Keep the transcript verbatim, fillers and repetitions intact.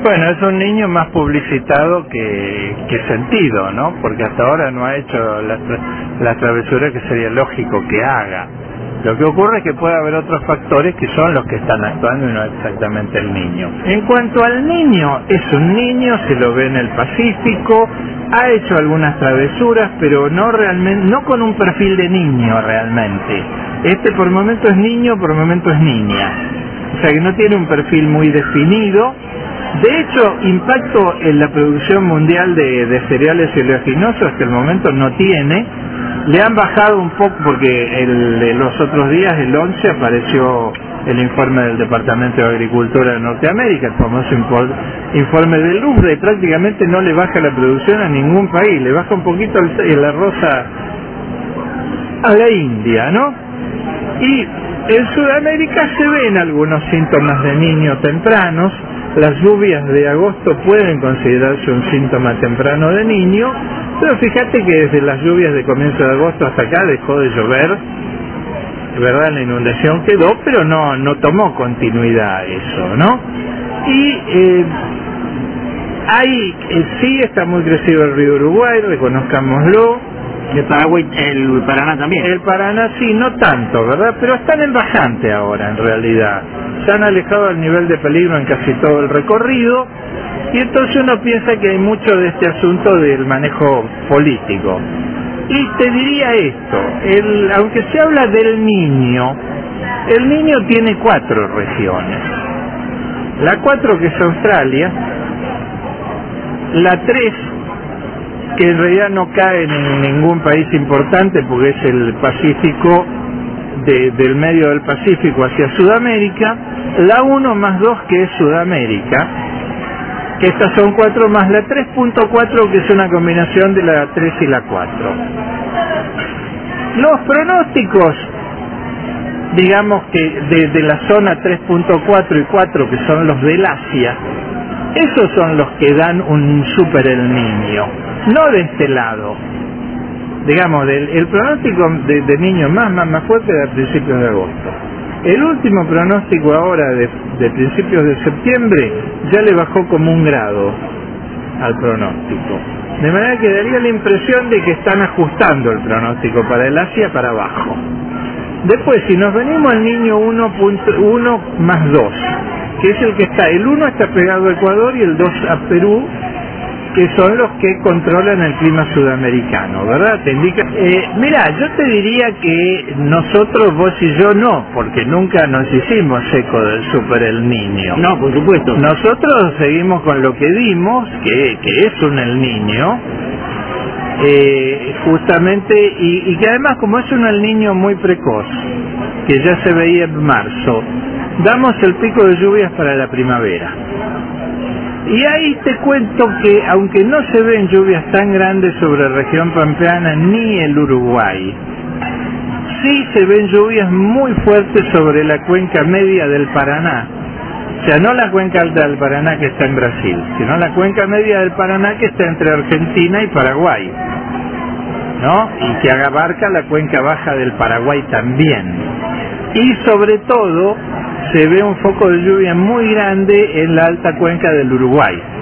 Bueno, es un niño más publicitado que, que sentido, ¿no? Porque hasta ahora no ha hecho la, la travesura que sería lógico que haga. Lo que ocurre es que puede haber otros factores que son los que están actuando y no exactamente el niño. En cuanto al niño, es un niño, se lo ve en el Pacífico, ha hecho algunas travesuras, pero no realmente, no con un perfil de niño realmente. Este por el momento es niño, por el momento es niña. O sea que no tiene un perfil muy definido. De hecho, impacto en la producción mundial de, de cereales y oleaginosos hasta el momento no tiene. Le han bajado un poco porque el, los otros días, el once, apareció el informe del Departamento de Agricultura de Norteamérica, el famoso informe del Lufra, y prácticamente no le baja la producción a ningún país, le baja un poquito el, el arroz a, a la India, ¿no? Y en Sudamérica se ven algunos síntomas de niño tempranos. Las lluvias de agosto pueden considerarse un síntoma temprano de niño, pero fíjate que desde las lluvias de comienzo de agosto hasta acá dejó de llover, ¿verdad? La inundación quedó, pero no no tomó continuidad eso, ¿no? Y eh, hay, eh, sí está muy crecido el río Uruguay, reconozcámoslo. El Paraguay, el Paraná también. El Paraná sí, no tanto, ¿verdad? Pero están en bajante ahora, en realidad. Se han alejado del nivel de peligro en casi todo el recorrido, y entonces uno piensa que hay mucho de este asunto del manejo político. Y te diría esto, el, aunque se habla del niño, el niño tiene cuatro regiones. La cuatro, que es Australia, la tres, que en realidad no cae en ningún país importante porque es el Pacífico, de, del medio del Pacífico hacia Sudamérica, la uno más dos, que es Sudamérica, que estas son cuatro, más la tres punto cuatro, que es una combinación de la tres y la cuatro. Los pronósticos, digamos que de, de la zona tres punto cuatro y cuatro, que son los del Asia, esos son los que dan un super El Niño, no de este lado. Digamos, del, el pronóstico de, de niños más, más, más fuerte de principios de agosto. El último pronóstico ahora de, de principios de septiembre ya le bajó como un grado al pronóstico. De manera que daría la impresión de que están ajustando el pronóstico para el Asia para abajo. Después, si nos venimos al niño uno punto uno más dos, que es el que está, el uno está pegado a Ecuador y el dos a Perú, que son los que controlan el clima sudamericano, ¿verdad? Te indica, eh, mira, yo te diría que nosotros, vos y yo, no, porque nunca nos hicimos eco del Super El Niño. No, por supuesto. Nosotros seguimos con lo que dimos, que, que es un El Niño, eh, justamente, y, y que además, como es un El Niño muy precoz, que ya se veía en marzo, damos el pico de lluvias para la primavera. Y ahí te cuento que, aunque no se ven lluvias tan grandes sobre la región pampeana ni el Uruguay, sí se ven lluvias muy fuertes sobre la cuenca media del Paraná. O sea, no la cuenca alta del Paraná, que está en Brasil, sino la cuenca media del Paraná, que está entre Argentina y Paraguay, ¿no? Y que abarca la cuenca baja del Paraguay también. Y sobre todo se ve un foco de lluvia muy grande en la alta cuenca del Uruguay.